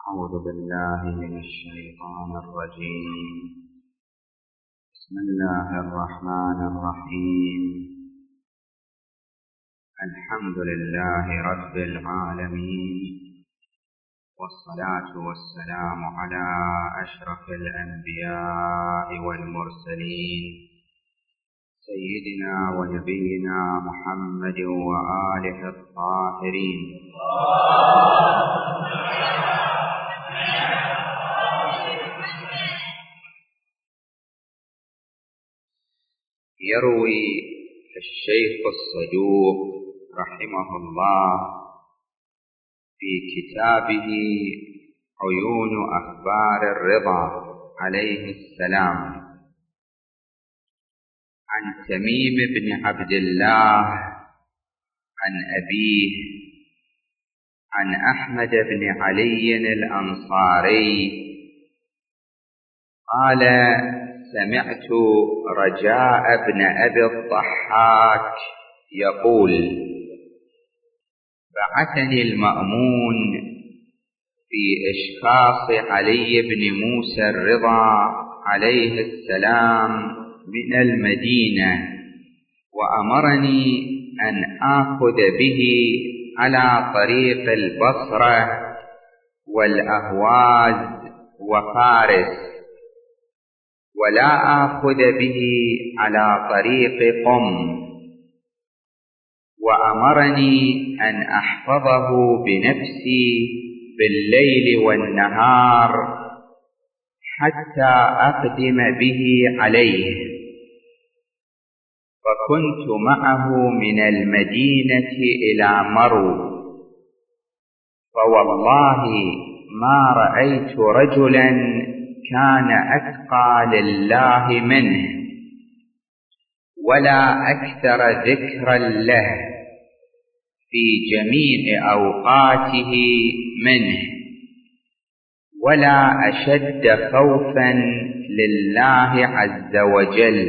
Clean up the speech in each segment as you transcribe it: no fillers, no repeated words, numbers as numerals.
أعوذ بالله من الشيطان الرجيم. بسم الله الرحمن الرحيم. الحمد لله رب العالمين، والصلاة والسلام على أشرف الأنبياء والمرسلين سيدنا ونبينا محمد وآله الطاهرين. يروي الشيخ الصدوق رحمه الله في كتابه عيون أخبار الرضا عليه السلام عن تميم بن عبد الله عن أبيه عن أحمد بن علي الأنصاري قال: سمعت رجاء بن أبي الضحاك يقول: بعثني المأمون في إشخاص علي بن موسى الرضا عليه السلام من المدينة، وأمرني أن آخذ به على طريق البصرة والأهواز وفارس، ولا آخذ به على طريق قم، وأمرني أن أحفظه بنفسي بالليل والنهار حتى أقدم به عليه. فكنت معه من المدينة إلى مرو، فوالله ما رأيت رجلا كان أتقى لله منه ولا أكثر ذكرا له في جميع أوقاته منه، ولا أشد خوفا لله عز وجل.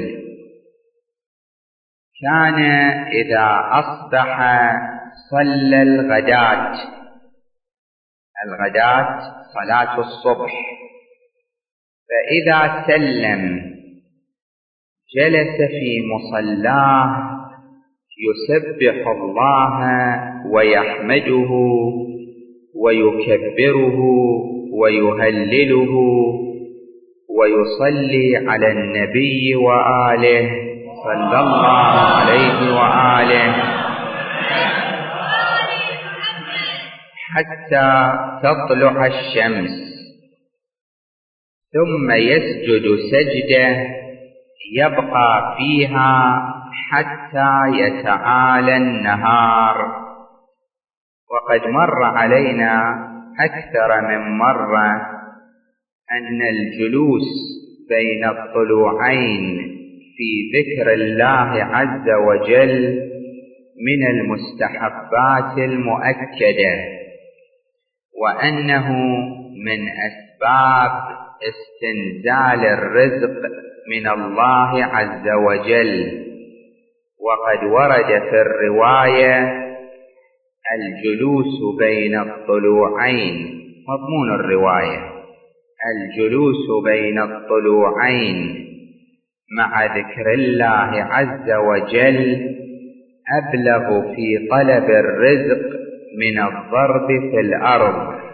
كان إذا أصبح صلى الغداة صلاة الصبح، فإذا سلم جلس في مصلاه يسبح الله ويحمده ويكبره ويهلله ويصلي على النبي وآله صلى الله عليه وآله حتى تطلع الشمس، ثم يسجد سجدة يبقى فيها حتى يتعالى النهار. وقد مر علينا أكثر من مرة أن الجلوس بين الطلوعين في ذكر الله عز وجل من المستحبات المؤكدة، وأنه من أسباب استنزال الرزق من الله عز وجل. وقد ورد في الرواية الجلوس بين الطلوعين، مضمون الرواية: الجلوس بين الطلوعين مع ذكر الله عز وجل أبلغ في طلب الرزق من الضرب في الأرض.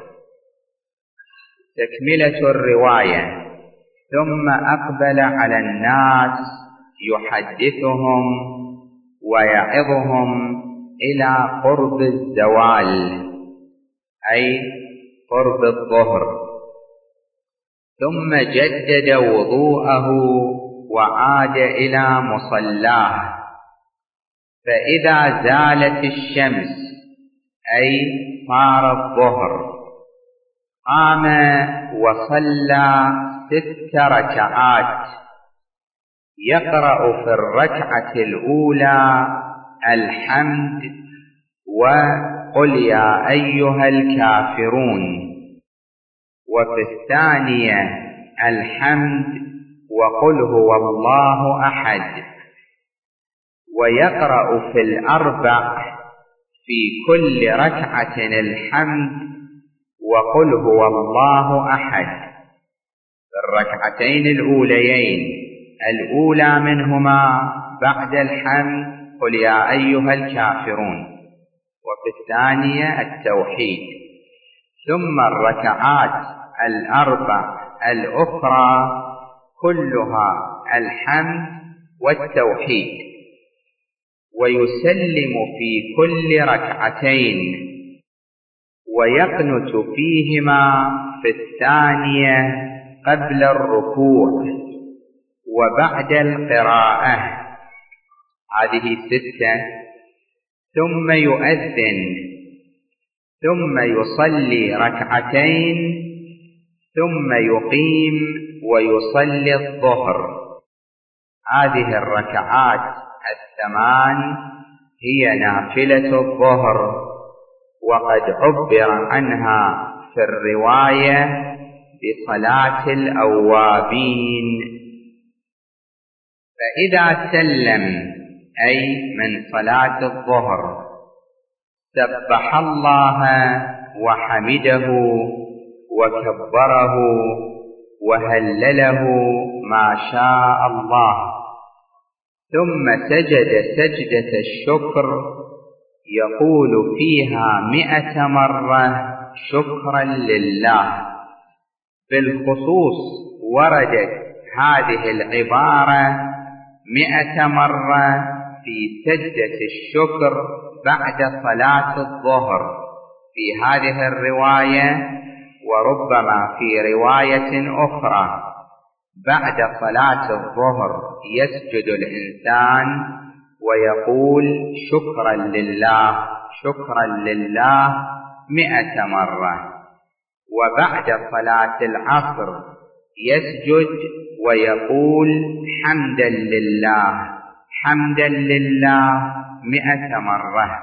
تكملة الرواية: ثم أقبل على الناس يحدثهم ويعظهم إلى قرب الزوال، أي قرب الظهر، ثم جدد وضوءه وعاد إلى مصلاه. فإذا زالت الشمس أي صار الظهر قام وصلى 6 ركعات، يقرأ في الركعة الأولى الحمد وقل يا أيها الكافرون، وفي الثانية الحمد وقل هو الله أحد، ويقرأ في الأربع في كل ركعة الحمد وقل هو الله أحد في الركعتين الأوليين، الأولى منهما بعد الحمد قل يا أيها الكافرون، وفي الثانية التوحيد، ثم الركعات الأربع الأخرى كلها الحمد والتوحيد، ويسلم في كل ركعتين ويقنت فيهما في الثانية قبل الركوع وبعد القراءة، هذه 6، ثم يؤذن، ثم يصلي ركعتين، ثم يقيم ويصلي الظهر. هذه الركعات 8 هي نافلة الظهر، وقد عبر عنها في الرواية بصلاة الأوابين. فإذا سلم أي من صلاة الظهر سبح الله وحمده وكبره وهلله ما شاء الله، ثم سجد سجدة الشكر يقول فيها 100 مرة شكرا لله. بالخصوص وردت هذه العبارة 100 مرة في سجدة الشكر بعد صلاة الظهر في هذه الرواية، وربما في رواية أخرى بعد صلاة الظهر يسجد الإنسان ويقول شكرا لله شكرا لله 100 مرة، وبعد صلاة العصر يسجد ويقول حمدا لله حمدا لله 100 مرة.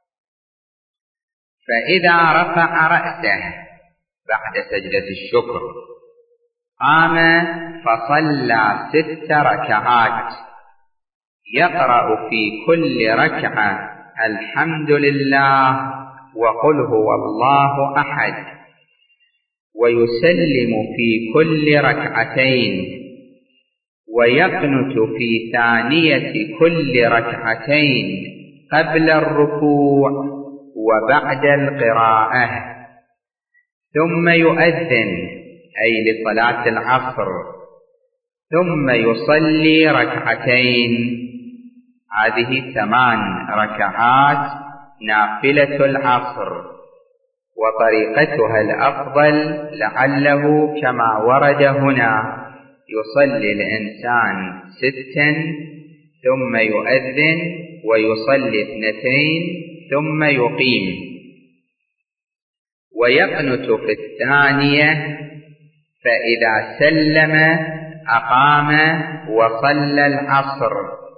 فإذا رفع رأسه بعد سجدة الشكر قام فصلى 6 ركعات، يقرأ في كل ركعة الحمد لله وقل هو الله أحد، ويسلم في كل ركعتين، ويقنت في ثانية كل ركعتين قبل الركوع وبعد القراءة، ثم يؤذن أي لصلاة العصر، ثم يصلي ركعتين. هذه 8 ركعات نافلة العصر، وطريقتها الأفضل لعله كما ورد هنا يصلي الإنسان 6 ثم يؤذن ويصلي 2 ثم يقيم، ويقنت في الثانية، فإذا سلم أقام وصلى العصر،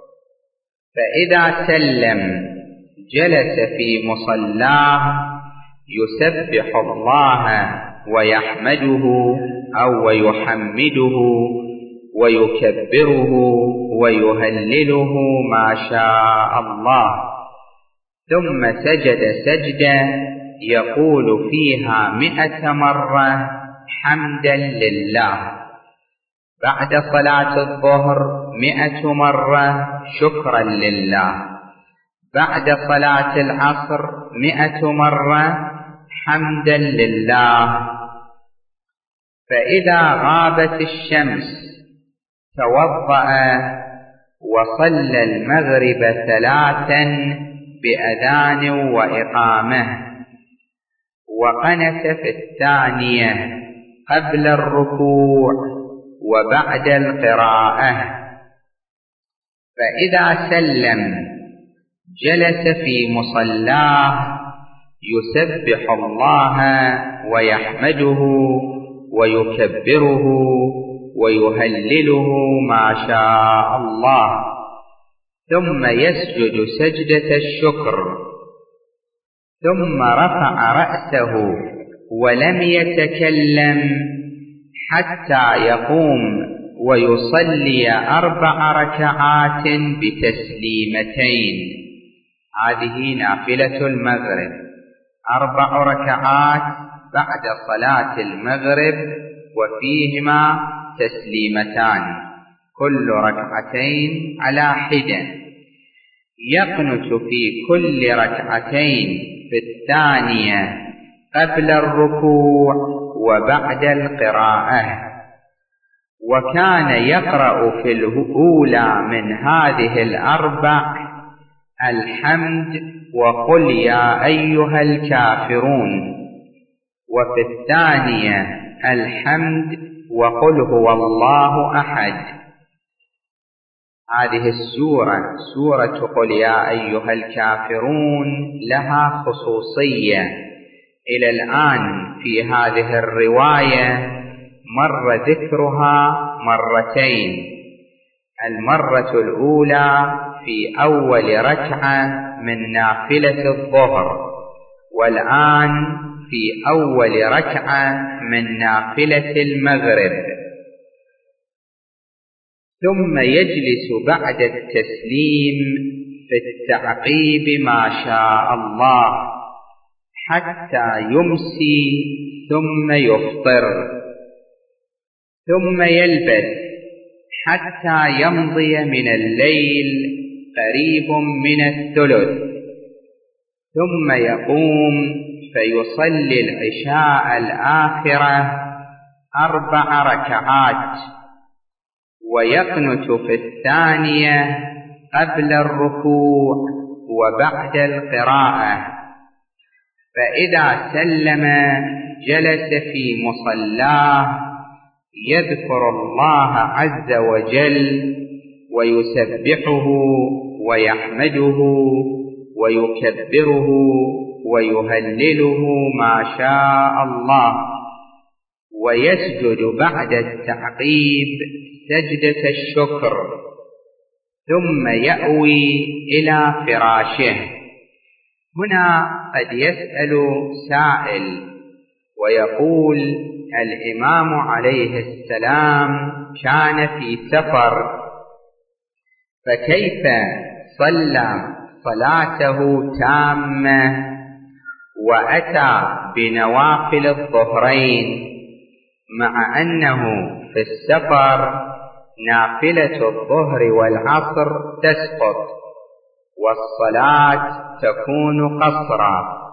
فإذا سلم جلس في مصلاه يسبح الله ويحمده أو ويحمده ويكبره ويهلله ما شاء الله، ثم سجد سجدة يقول فيها 100 مرة حمدا لله، بعد صلاة الظهر 100 مرة شكرا لله، بعد صلاة العصر 100 مرة حمدا لله. فإذا غابت الشمس توضأ وصلى المغرب 3 بأذان وإقامة، وقنت في الثانية قبل الركوع وبعد القراءة، فإذا سلم جلس في مصلاه يسبح الله ويحمده ويكبره ويهلله ما شاء الله، ثم يسجد سجدة الشكر، ثم رفع رأسه ولم يتكلم حتى يقوم ويصلي 4 ركعات بتسليمتين. هذه نافلة المغرب، 4 ركعات بعد صلاة المغرب وفيهما تسليمتان كل ركعتين على حدة. يقنت في كل ركعتين في الثانية قبل الركوع وبعد القراءة. وكان يقرأ في الأولى من هذه الأربع الحمد وقل يا أيها الكافرون، وفي الثانية الحمد وقل هو الله أحد. هذه السورة سورة قل يا أيها الكافرون لها خصوصية. إلى الآن في هذه الرواية مر ذكرها مرتين، المرة الأولى في أول ركعة من نافلة الظهر، والآن في أول ركعة من نافلة المغرب. ثم يجلس بعد التسليم في التعقيب ما شاء الله حتى يمسي ثم يفطر، ثم يلبث حتى يمضي من الليل قريب من الثلث، ثم يقوم فيصلي العشاء الآخرة 4 ركعات، ويقنت في الثانية قبل الركوع وبعد القراءة. فإذا سلم جلس في مصلاه يذكر الله عز وجل ويسبحه ويحمده ويكبره ويهلله ما شاء الله، ويسجد بعد التعقيب سجدة الشكر، ثم يأوي إلى فراشه. هنا قد يسأل سائل ويقول الإمام عليه السلام كان في سفر، فكيف صلى صلاته تامة وأتى بنوافل الظهرين مع أنه في السفر نافلة الظهر والعصر تسقط والصلاة تكون قصرا؟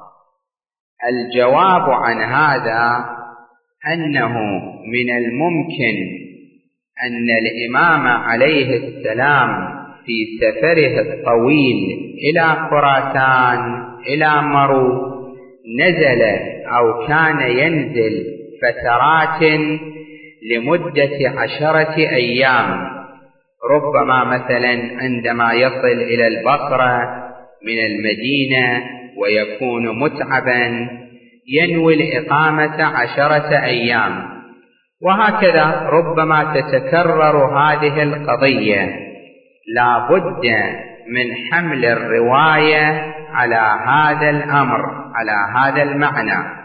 الجواب عن هذا أنه من الممكن أن الإمام عليه السلام في سفره الطويل إلى خراسان إلى مرو نزل أو كان ينزل فترات لمدة 10 أيام، ربما مثلا عندما يصل إلى البصرة من المدينة ويكون متعبا ينوي الإقامة 10 أيام، وهكذا ربما تتكرر هذه القضية. لا بد من حمل الرواية على هذا الأمر، على هذا المعنى.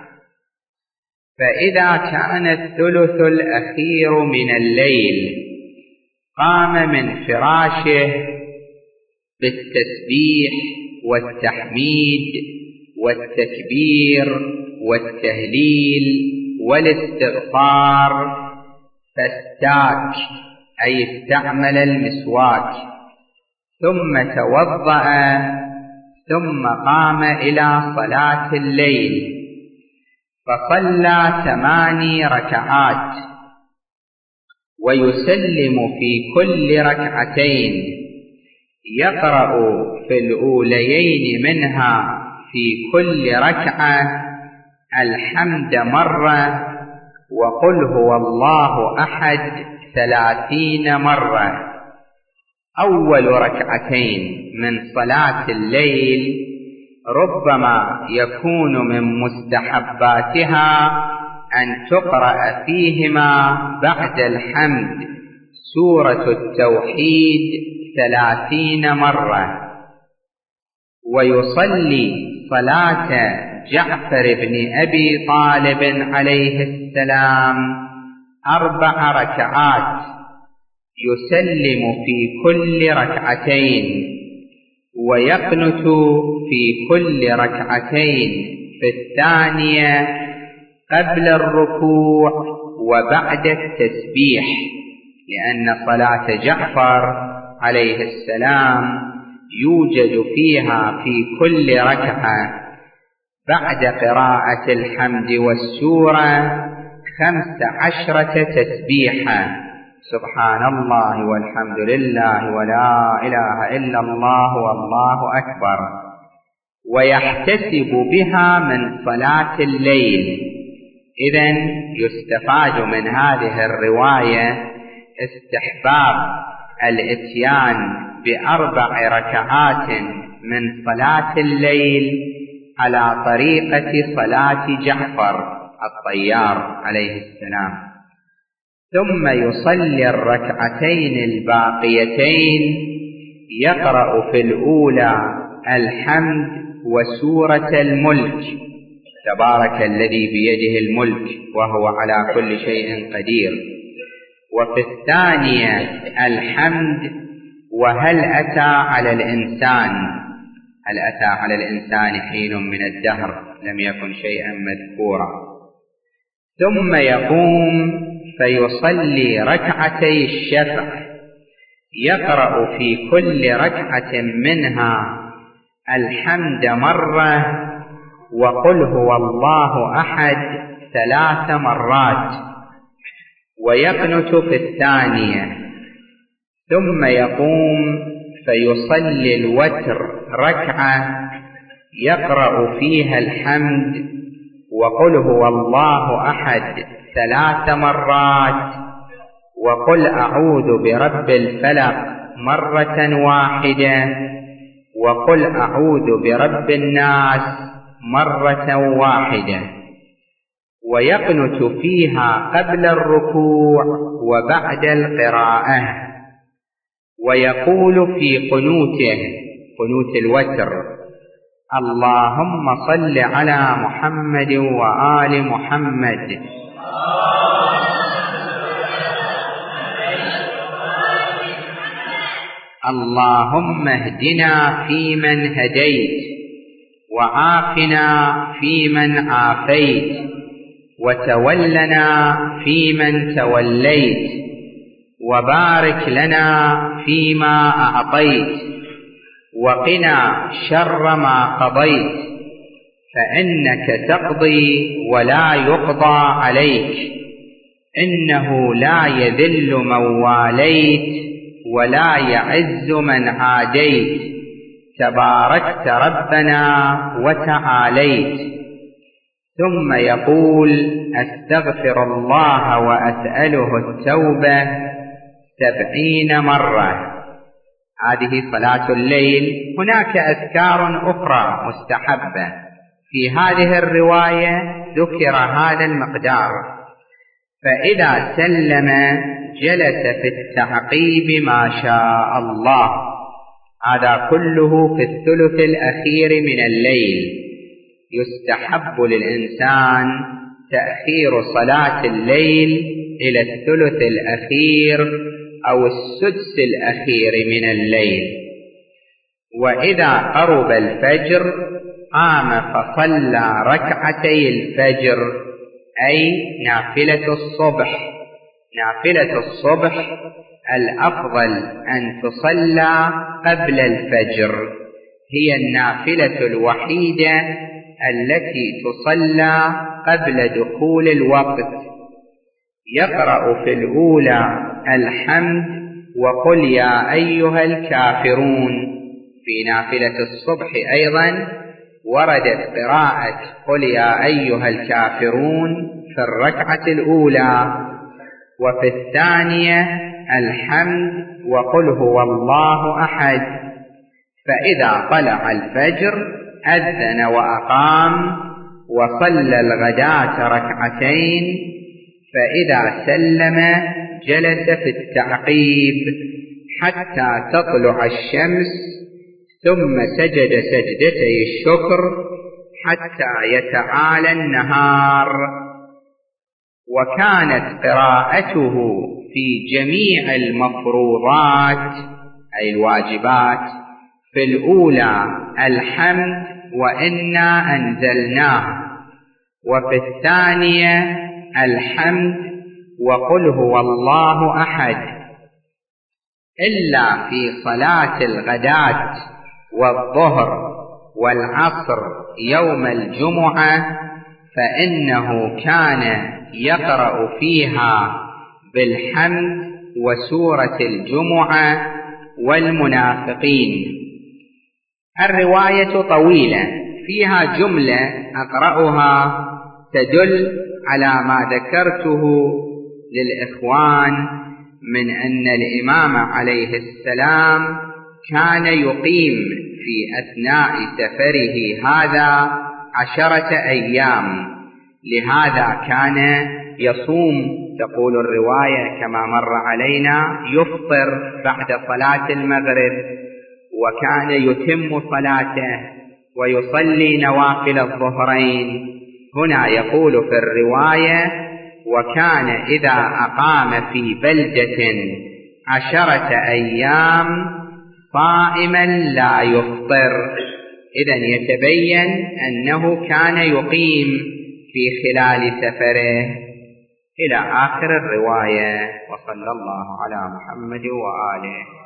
فإذا كان الثلث الأخير من الليل قام من فراشه بالتسبيح والتحميد والتكبير والتهليل والاستغفار، فاستاك أي استعمل المسواك، ثم توضأ، ثم قام إلى صلاة الليل فصلى 8 ركعات، ويسلم في كل ركعتين يقرأ في الأوليين منها في كل ركعة الحمد مرة وقل هو الله أحد 30 مرة. أول ركعتين من صلاة الليل ربما يكون من مستحباتها أن تقرأ فيهما بعد الحمد سورة التوحيد 30 مرة، ويصلي صلاة جعفر بن أبي طالب عليه السلام 4 ركعات، يسلم في كل ركعتين ويقنت في كل ركعتين في الثانية قبل الركوع وبعد التسبيح، لأن صلاة جعفر عليه السلام يوجد فيها في كل ركعة بعد قراءة الحمد والسورة 15 تسبيحا، سبحان الله والحمد لله ولا إله إلا الله والله أكبر، ويحتسب بها من صلاة الليل. إذن يستفاد من هذه الرواية استحباب الإتيان ب4 ركعات من صلاة الليل على طريقة صلاة جعفر الطيار عليه السلام، ثم يصلي الركعتين الباقيتين يقرأ في الأولى الحمد وسورة الملك، تبارك الذي بيده الملك وهو على كل شيء قدير، وفي الثانية الحمد وهل أتى على الإنسان، هل أتى على الإنسان حين من الدهر لم يكن شيئا مذكورا، ثم يقوم فيصلي ركعتي الشفع، يقرأ في كل ركعة منها الحمد مرة وقل هو الله أحد 3 مرات، ويقنت في الثانية، ثم يقوم فيصلي الوتر ركعة يقرأ فيها الحمد وقل هو الله أحد 3 مرات، وقل أعوذ برب الفلق مرة واحدة، وقل أعوذ برب الناس مرة واحدة، ويقنت فيها قبل الركوع وبعد القراءة، ويقول في قنوته، قنوت الوتر: اللهم صل على محمد وآل محمد، اللهم اهدنا فيمن هديت، وعافنا فيمن عافيت، وتولنا فيمن توليت، وبارك لنا فيما أعطيت، وقنا شر ما قضيت، فإنك تقضي ولا يقضى عليك، إنه لا يذل من واليت ولا يعز من عاديت، تباركت ربنا وتعاليت. ثم يقول: أستغفر الله وأسأله التوبة 70 مرة. هذه صلاة الليل. هناك أذكار أخرى مستحبة، في هذه الرواية ذكر هذا المقدار. فإذا سلم جلس في التعقيب ما شاء الله، هذا كله في الثلث الأخير من الليل. يستحب للإنسان تأخير صلاة الليل إلى الثلث الأخير أو السدس الأخير من الليل. وإذا قرب الفجر قام فصلى ركعتي الفجر، أي نافلة الصبح. نافلة الصبح الأفضل أن تصلى قبل الفجر، هي النافلة الوحيدة التي تصلى قبل دخول الوقت. يقرأ في الأولى الحمد وقل يا أيها الكافرون. في نافلة الصبح أيضا وردت قراءة قل يا أيها الكافرون في الركعة الأولى، وفي الثانية الحمد وقل هو الله أحد. فإذا طلع الفجر أذن وأقام وصلى الغداة ركعتين، فإذا سلم جلس في التعقيب حتى تطلع الشمس، ثم سجد سجدتي الشكر حتى يتعالى النهار. وكانت قراءته في جميع المفروضات أي الواجبات في الأولى الحمد وإنا أنزلناه، وفي الثانية الحمد وقل هو الله أحد، إلا في صلاة الغداة والظهر والعصر يوم الجمعة فإنه كان يقرأ فيها بالحمد وسورة الجمعة والمنافقين. الرواية طويلة فيها جملة أقرأها تدل على ما ذكرته للإخوان من أن الإمام عليه السلام كان يقيم في أثناء سفره هذا 10 أيام، لهذا كان يصوم، تقول الرواية كما مر علينا، يفطر بعد صلاة المغرب، وكان يتم صلاته ويصلي نوافل الظهرين. هنا يقول في الرواية: وكان إذا أقام في بلدة 10 أيام صائما لا يفطر. إذن يتبين أنه كان يقيم في خلال سفره إلى آخر الرواية. وصلى الله على محمد وآله.